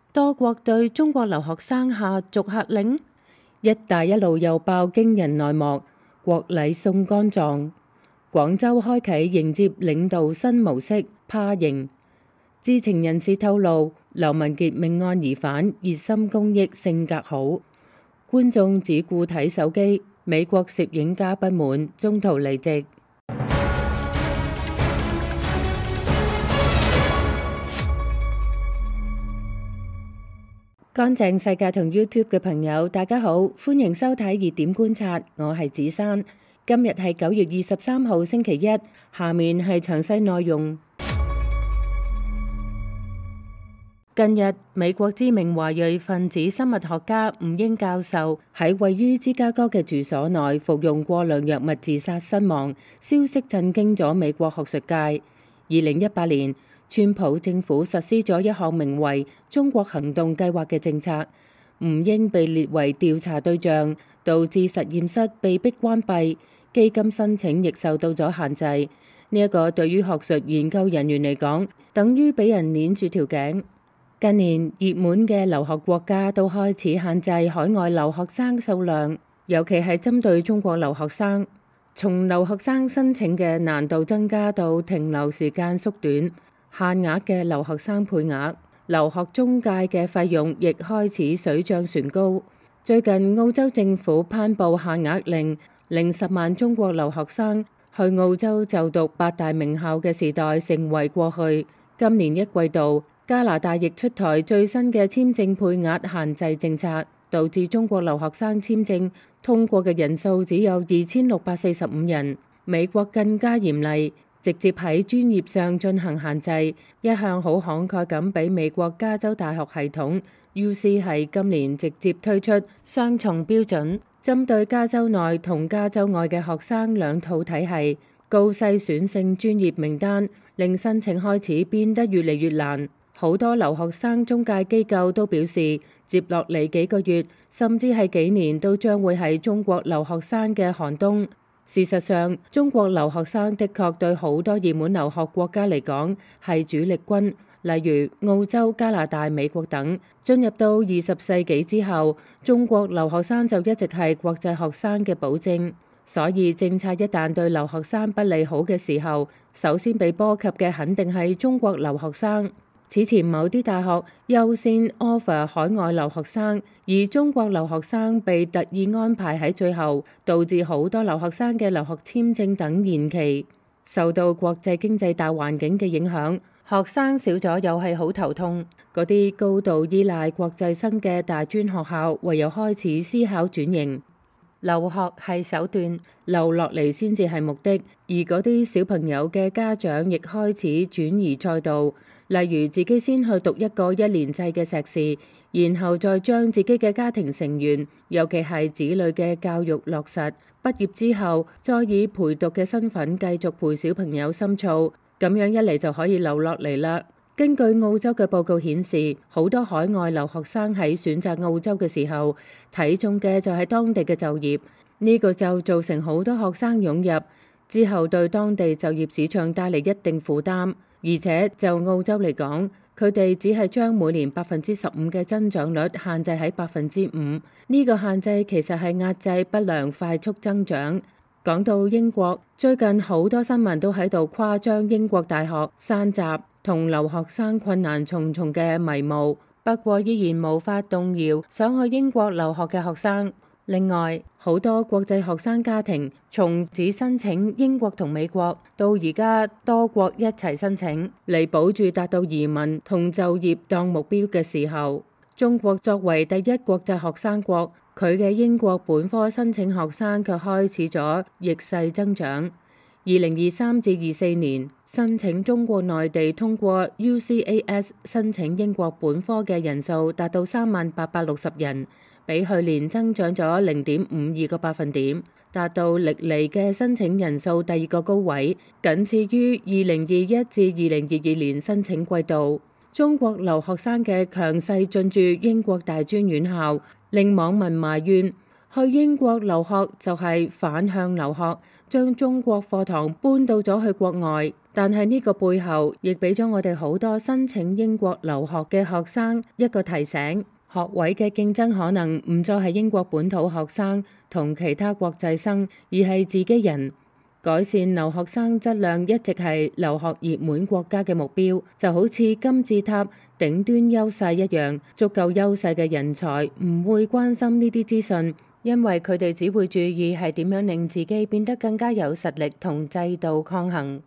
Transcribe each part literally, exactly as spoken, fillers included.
多國對中國留學生下逐客令，一帶一路又爆驚人內幕，國禮送肝臟，廣州開啟迎接領導新模式，趴型。知情人士透露，劉文傑命案疑犯熱心公益，性格好，觀眾只顧睇手機，美國攝影家不滿，中途離席。乾淨世界同 YouTube 嘅朋友，大家好，歡迎收睇熱點觀察，我係子珊。今日係九月二十三號星期一，下面係詳細內容。近日，美國知名華裔分子生物學家吳英教授喺位於芝加哥嘅住所內服用過量藥物自殺身亡，消息震驚咗美國學術界。二零一八年，川普政府實施咗一項名為中國行動計劃嘅政策，吳英被列為調查對象，導致實驗室被迫關閉，基金申請亦受到咗限制。呢一個對於學術研究人員嚟講，等於俾人捏住條頸。近年熱門嘅留學國家都開始限制海外留學生數量，尤其係針對中國留學生，從留學生申請嘅難度增加到停留時間縮短。限額嘅留學生配額，留學中介嘅費用亦開始水漲船高。最近澳洲政府頒布限額令，令十萬中國留學生去澳洲就讀八大名校嘅時代成為過去。今年一季度，加拿大亦出台最新嘅簽證配額限制政策，導致中國留學生簽證通過嘅人數只有二千六百四十五人。美國更加嚴厲，直接喺專業上進行限制，一向好慷慨咁俾美國加州大學系統 U C 係今年直接推出雙重標準，針對加州內同加州外嘅學生兩套體系，高篩選性專業名單，令申請開始變得越嚟越難。好多留學生中介機構都表示，接落嚟幾個月甚至係幾年都將會係中國留學生嘅寒冬。事實上，中國留學生的確對好多熱門留學國家嚟講係主力軍，例如澳洲、加拿大、美國等。進入到二十世紀之後，中國留學生就一直係國際學生嘅保證。所以政策一旦對留學生不利好嘅時候，首先被波及嘅肯定係中國留學生。此前某啲大學優先 offer 海外留學生，而中國留學生被特意安排喺最後，導致好多留學生嘅留學簽證等延期。受到國際經濟大環境嘅影響，學生少咗又係好頭痛。嗰啲高度依賴國際生嘅大專學校唯有開始思考轉型。留學係手段，留落嚟先至係目的。而嗰啲小朋友嘅家長亦開始轉移賽道。例如自己先去讀一個一年制嘅碩士，然後再將自己嘅家庭成員，尤其係子女嘅教育落實。畢業之後，再以陪讀嘅身份繼續陪小朋友深造，咁樣一嚟就可以留落嚟啦。根據澳洲嘅報告顯示，好多海外留學生喺選擇澳洲嘅時候，睇中嘅就係當地嘅就業，呢個就造成好多學生湧入之後，對當地就業市場帶嚟一定負擔。而且就澳洲嚟講，佢哋只係將每年百分之十五嘅增長率限制喺百分之五，呢個限制其實係壓制不良快速增長。講到英國，最近好多新聞都喺度誇張英國大學山集同留學生困難重重嘅迷霧，不過依然無法動搖想去英國留學嘅學生。另外，好多國際學生家庭從只申請英國同美國，到而家多國一齊申請，嚟保住達到移民同就業當目標嘅時候，中國作為第一國際學生國，佢嘅英國本科申請學生卻開始咗逆勢增長。二零二三至二四年，申請中國內地通過 U C A S 申請英國本科嘅人數達到三萬八百六十人。比去年增長咗零點五二個百分點，達到歷嚟嘅申請人數第二個高位，僅次於二零二一至二零二二年申請季度。中國留學生嘅強勢進駐英國大專院校，令網民埋怨去英國留學就係反向留學，將中國課堂搬到咗去國外。 但係呢個背後亦俾咗我哋好多申請英國留學嘅學生一個提醒，學位嘅競爭可能唔再係英國本土學生同其他國際生，而係自己人。改善留學生質量一直係留學熱門國家嘅目標，就好似金字塔頂端優勢一樣。足夠優勢嘅人才唔會關心呢啲資訊，因為佢哋只會注意係點樣令自己變得更加有實力同制度抗衡。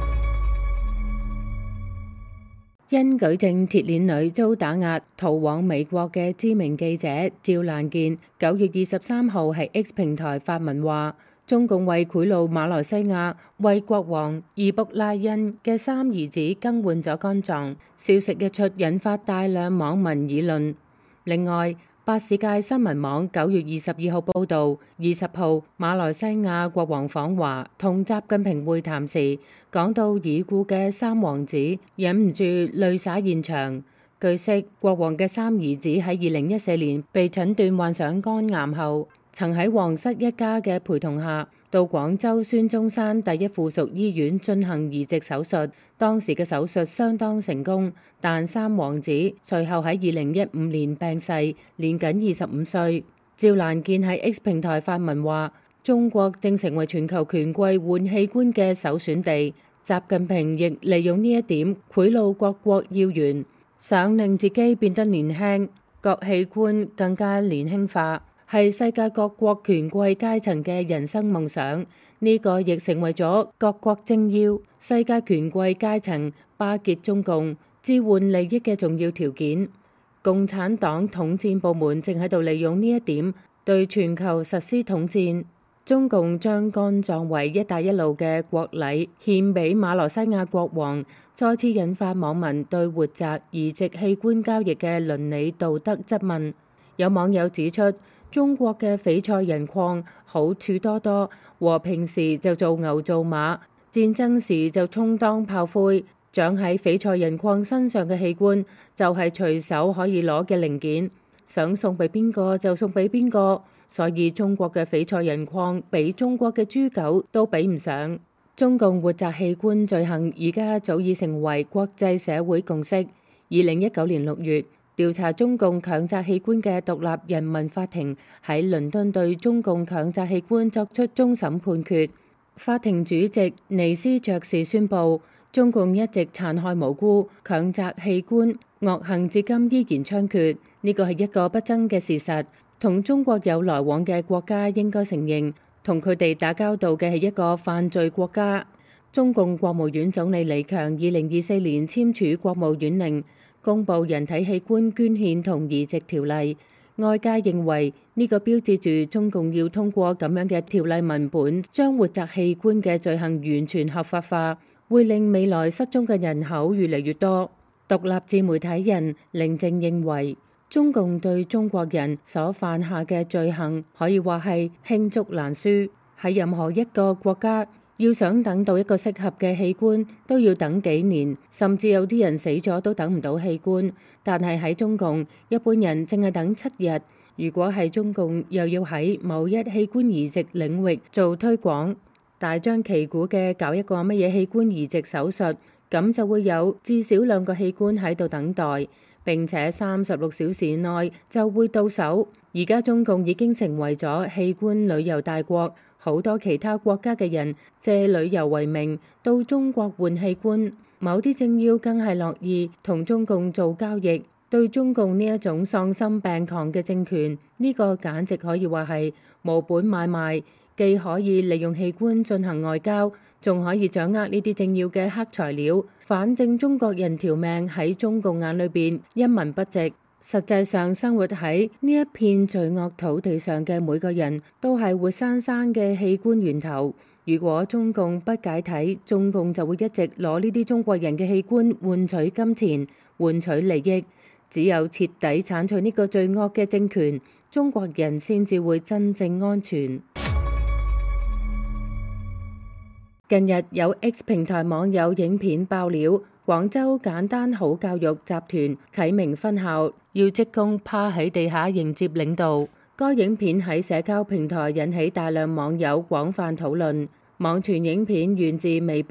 因舉證鐵鏈女遭打壓逃往美國嘅知名記者趙蘭健，九月二十三號喺 X 平台發文話，中共為賄賂馬來西亞為國王易卜拉欣嘅三兒子更換咗肝臟，消息一出引發大量網民議論。另外，八視界新聞網九月二十二號報導，二十號馬來西亞國王訪華同習近平會談時，講到已故嘅三王子，忍唔住淚灑現場。據悉，國王嘅三兒子喺二零一四年被診斷患上肝癌後，曾喺皇室一家嘅陪同下，到廣州孫中山第一附屬醫院進行移植手術。當時嘅手術相當成功，但三王子隨後喺二零一五年病逝，年僅二十五歲。趙蘭健喺 X 平台發文話，中國正成為全球權貴換器官嘅首選地，習近平亦利用呢一點賄賂各國要員，想令自己變得年輕，各器官更加年輕化，係世界各國權貴階層嘅人生夢想。呢個亦成為咗各國政要、世界權貴階層巴結中共、置換利益嘅重要條件。共產黨統戰部門正喺度利用呢一點對全球實施統戰。中共將肝臟為一帶一路嘅國禮獻俾馬來西亞國王，再次引發網民對活摘移植器官交易嘅倫理道德質問。有網友指出，中國嘅翡翠人礦好處多多，和平時就做牛做馬，戰爭時就充當炮灰。長喺翡翠人礦身上嘅器官就係隨手可以攞嘅零件，想送俾邊個就送俾邊個。所以中國嘅翡翠人礦比中國嘅豬狗都比唔上。中共活摘器官罪行而家早已成為國際社會共識。二零一九年六月，調查中共強摘器官嘅獨立人民法庭喺倫敦對中共強摘器官作出終審判決。法庭主席尼斯爵士宣布，中共一直殘害無辜，強摘器官惡行至今依然猖獗，呢個係一個不爭嘅事實。同中國有來往嘅國家應該承認，同佢哋打交道嘅係一個犯罪國家。中共國務院總理李強二零二四年簽署國務院令，公布人體器官捐獻同移植條例。外界認為呢個標誌住中共要通過咁樣嘅條例文本，將活摘器官嘅罪行完全合法化，會令未來失蹤嘅人口越嚟越多。獨立自媒體人寧靜認為，中共對中國人所犯下嘅罪行可以話係罄竹難書。喺任何一個國家，要想等到一個適合嘅器官，都要等幾年，甚至有啲人死咗都等唔到器官。但係喺中共，一般人淨係等七日。如果係中共又要喺某一器官移植領域做推廣，大張旗鼓嘅搞一個乜嘢器官移植手術，咁就會有至少兩個器官喺度等待。並且三十六小時內就會到手。而家中共已經成為咗器官旅遊大國，好多其他國家嘅人借旅遊為名到中國換器官，某啲政要更係樂意同中共做交易。對中共呢一種喪心病狂嘅政權，呢個簡直可以話係無本買賣，既可以利用器官進行外交，仲可以掌握呢啲政要嘅黑材料。反正中國人條命喺中共眼裏邊一文不值。實際上生活喺呢一片罪惡土地上嘅每個人都係活生生嘅器官源頭。如果中共不解體，中共就會一直攞呢啲中國人嘅器官換取金錢、換取利益。只有徹底鏟除呢個罪惡嘅政權，中國人先至會真正安全。近日有 X 平台網友影片爆料，廣州簡單好教育集團啟明分校要職工趴喺地下迎接領導。該影片喺社交平台引起大量網友廣泛討論。網傳影片源自微博，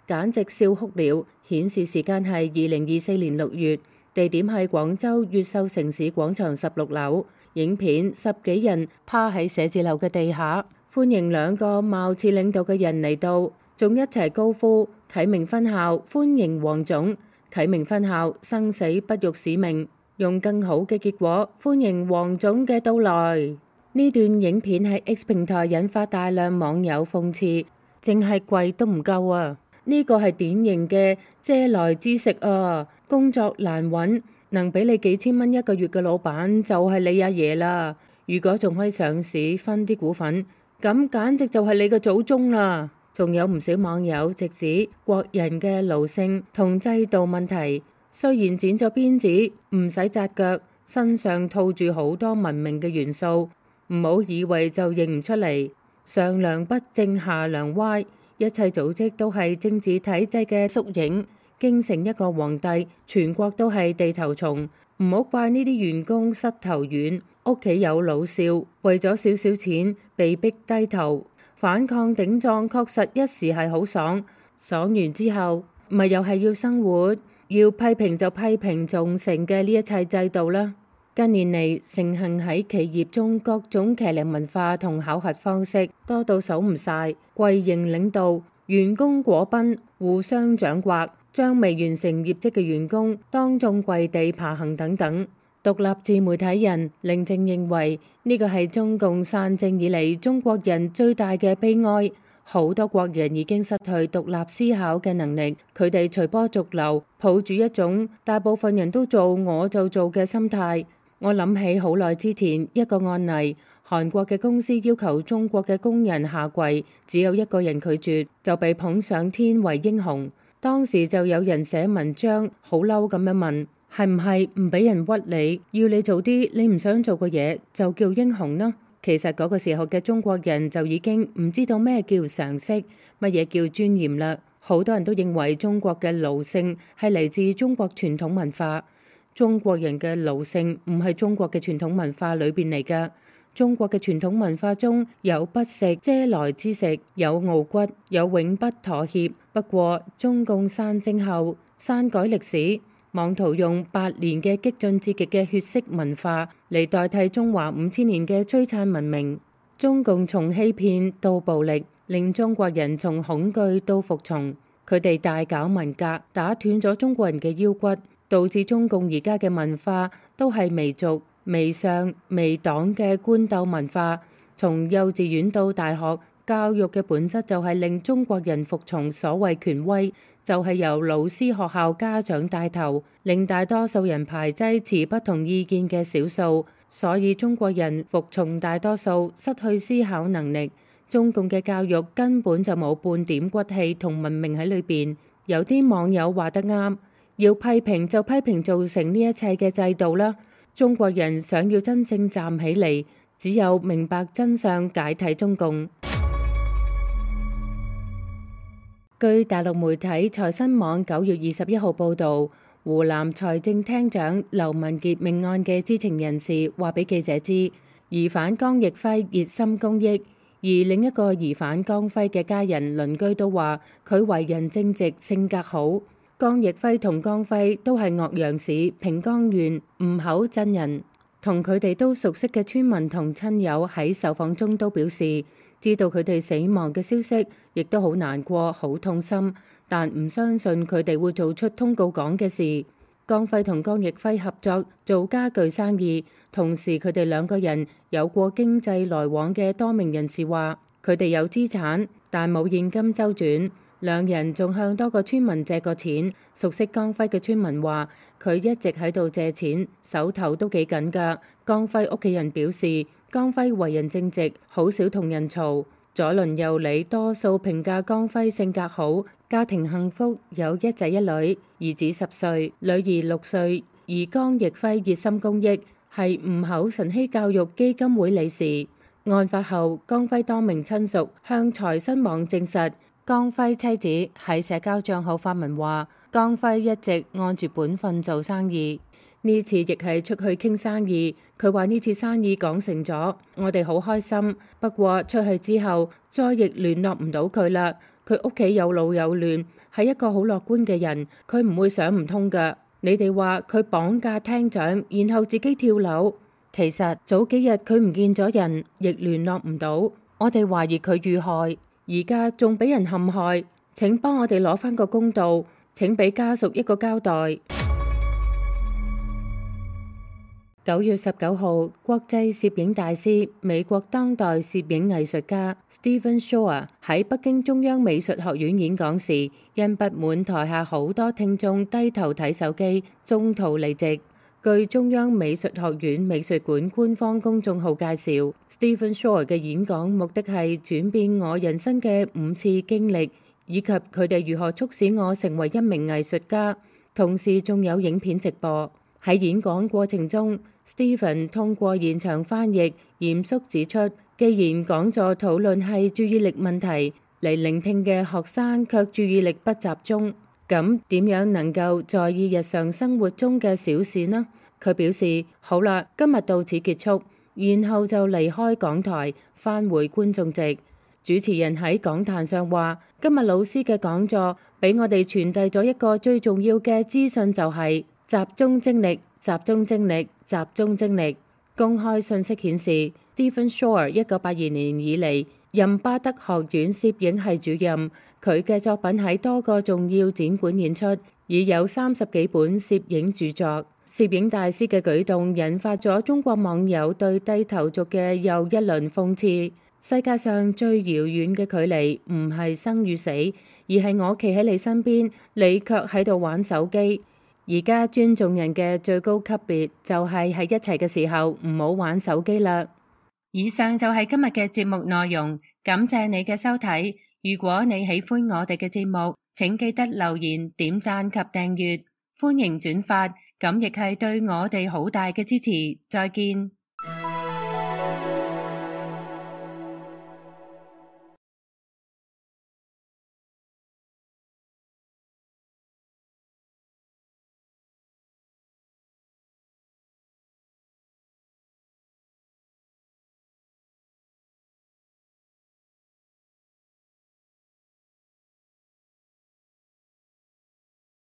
簡直笑哭了。顯示時間係二零二四年六月，地點係廣州越秀城市廣場十六樓。影片十幾人趴喺寫字樓嘅地下，歡迎兩個貌似領導嘅人嚟到，仲一齊高呼啟明分校歡迎黃總，啟明分校生死不辱使命，用更好嘅結果歡迎黃總嘅到來。呢段影片喺 X 平台引發大量網友諷刺，淨係跪都唔夠啊！呢個係典型嘅借來之食啊！工作難揾，能俾你幾千蚊一個月嘅老闆就係你阿爺啦。如果仲可以上市分啲股份，咁簡直就係你嘅祖宗啦。仲有唔少網友直指國人嘅奴性同制度問題，雖然剪咗辮子，唔使紮腳，身上套住好多文明嘅元素，唔好以為就認唔出嚟。上梁不正下梁歪，一切組織都係政治體制嘅縮影。京城一個皇帝，全國都係地頭蟲。唔好怪呢啲員工膝頭軟，屋企有老少，為咗少少錢被逼低頭，反抗頂撞，確實一時係好爽。爽完之後，咪又係要生活，要批評就批評仲成嘅呢一切制度啦。近年嚟盛行喺企業中各種騎呢文化同考核方式，多到數唔晒。跪認領導，員工裹賓，互相掌摑，將未完成業績嘅員工當眾跪地爬行等等。獨立自媒體人寧靜認為呢個係中共散政以嚟中國人最大嘅悲哀。好多國人已經失去獨立思考嘅能力，佢哋隨波逐流，抱住一種大部分人都做我就做嘅心態。我諗起好耐之前一個案例，韓國嘅公司要求中國嘅工人下跪，只有一個人拒絕，就被捧上天為英雄。當時就有人寫文章，好嬲咁樣問，係唔係唔俾人屈你，要你做啲你唔想做嘅嘢，就叫英雄呢？其實嗰個時候嘅中國人就已經唔知道咩叫常識，乜嘢叫尊嚴啦。好多人都認為中國嘅奴性係嚟自中國傳統文化，中國人嘅奴性唔係中國嘅傳統文化裏邊嚟㗎。中國嘅傳統文化中有不食嗟來之食，有傲骨，有永不妥協。不過中共散政後刪改歷史，妄圖用百年嘅激進至極嘅血色文化嚟代替中華五千年嘅璀璨文明。中共從欺騙到暴力，令中國人從恐懼到服從。佢哋大搞文革，打斷咗中國人嘅腰骨，導致中共而家嘅文化都係媚俗、媚上、媚黨嘅官鬥文化。從幼稚園到大學，教育嘅本質就係令中國人服從所謂權威，就係由老師、學校、家長帶頭，令大多數人排擠持不同意見嘅少數。所以中國人服從大多數，失去思考能力。中共嘅教育根本就冇半點骨氣同文明喺裏邊。有啲網友話得啱，要批評就批評造成呢一切嘅制度啦。中國人想要真正站起嚟，只有明白真相，解體中共。據大陸媒體財新網九月二十一號報導，湖南財政廳長劉文傑命案嘅知情人士話俾記者知，疑犯江奕輝熱心公益，而另一個疑犯江輝嘅家人鄰居都話佢為人正直，性格好。江奕輝同江輝都係岳陽市平江縣吳口鎮人，同佢哋都熟悉嘅村民同親友喺受訪中都表示，知道佢哋死亡嘅消息，亦都好難過、好痛心，但唔相信佢哋會做出通告講嘅事。江輝同江奕輝合作做家具生意，同時佢哋兩個人有過經濟來往嘅多名人士話，佢哋有資產，但冇現金周轉。兩人仲向多個村民借過錢。熟悉江輝嘅村民話，佢一直喺度借錢，手頭都幾緊㗎。江輝屋企人表示，江輝為人正直，好少同人嘈。左鄰右里多數評價江輝性格好，家庭幸福，有一仔一女，兒子十歲，女兒六歲。而江奕輝熱心公益，係吳口晨曦教育基金會理事。案發後，江輝多名親屬向財新網證實，江輝妻子喺社交賬號發文話，江輝一直按住本分做生意，呢次亦係出去傾生意。佢話呢次生意講成咗，我哋好開心。不過出去之後再亦聯絡唔到佢啦， 佢屋企有老有嫩，係一個好樂觀嘅人，佢唔會想唔通㗎。你哋話佢綁架廳長，然後自己跳樓。其實早幾日佢唔見咗人，亦聯絡唔到。我哋懷疑佢遇害，而家仲俾人陷害。請幫我哋攞返個公道，請俾家屬一個交代。九月十九號，國際攝影大師、美國當代攝影藝術家 Stephen Shore 喺北京中央美術學院演講時，因不滿台下好多聽眾低頭睇手機，中途離席。據中央美術學院美術館官方公眾號介紹， Stephen Shore 嘅演講目的係轉變我人生嘅五次經歷，以及佢哋如何促使我成為一名藝術家。同時仲有影片直播。喺演講過程中，Stephen 通過現場翻譯，嚴肅指出，既然講座討論係注意力問題，嚟聆聽嘅學生卻注意力不集中，咁點樣能夠在意日常生活中嘅小事呢？佢表示：好啦，今日到此結束，然後就離開講台，返回觀眾席。主持人喺講壇上話：今日老師嘅講座俾我哋傳遞咗一個最重要嘅資訊，就係集中精力。集中精力，集中精力。公開信息顯示 Stephen Shore 一九八二年以嚟任巴德學院攝影系主任，佢嘅作品喺多個重要展館演出，已有三十幾本攝影著作。攝影大師嘅舉動引發咗中國網友對低頭族嘅又一輪諷刺。世界上最遙遠嘅距離唔係生與死，而係我企喺你身邊，你卻喺度玩手機。而家尊重人嘅最高級別就係喺一齊嘅時候唔好玩手機啦。以上就係今日嘅節目內容，感謝你嘅收睇。如果你喜歡我哋嘅節目，請記得留言、點讚及訂閱，歡迎轉發，咁亦係對我哋好大嘅支持。再見。